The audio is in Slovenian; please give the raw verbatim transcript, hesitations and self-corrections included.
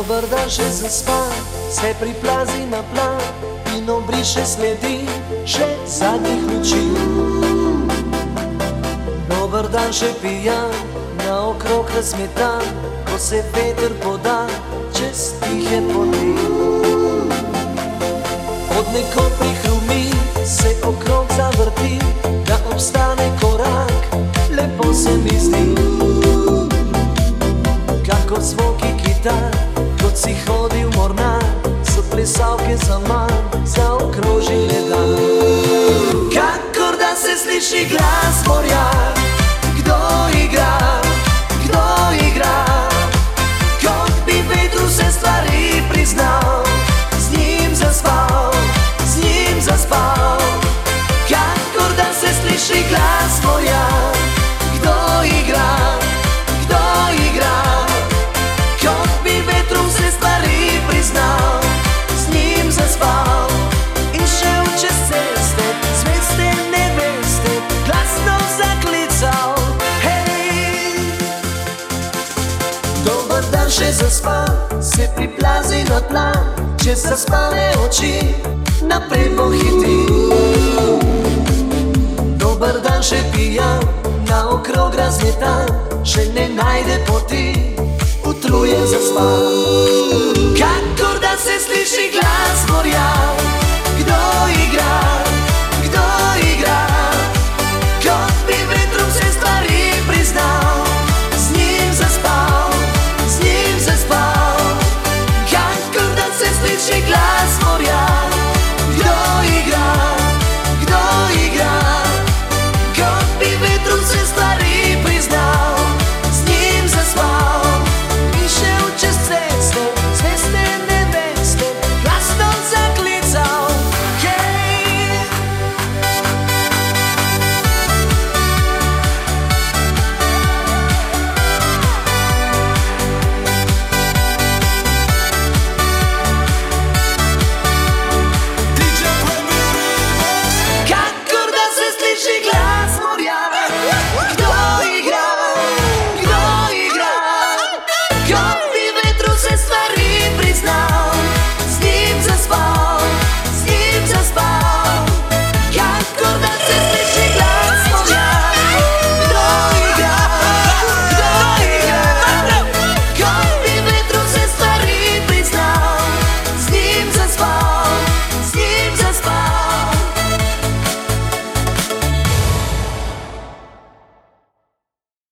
Dober dan, še zaspan, se priplazi na plan in obriše sledi še zadnjih luči. Dober dan, še pijan, naokrog razmetan, ko se veter poda čez tihe poti. Od nekod prihrumi, se okrog zavrti, da obstane korak, lepo se mi zdi. Kako zvoki kitar, kot si hodil mornar, so plesalke za manj, zaokrožile dan. Kakor da se sliši glas morja, kdo igra, kdo igra, kot bi vetru se stvari priznal, z njim zaspal, z njim zaspal. Kakor da se sliši glas morja, kdo igra, kdo igra, kot bi vetru se stvari priznal, z njim zaspal. In šel čez ceste, zveste neveste, glasno zaklical, hej. Dober dan, še zaspan, se priplazi na tlan, čez zaspane oči naprej pohiti. Dober dan, še pijan, naokrog razmetan, še ne najde poti, utrujen zaspan. Kakor da se sliši glas morja,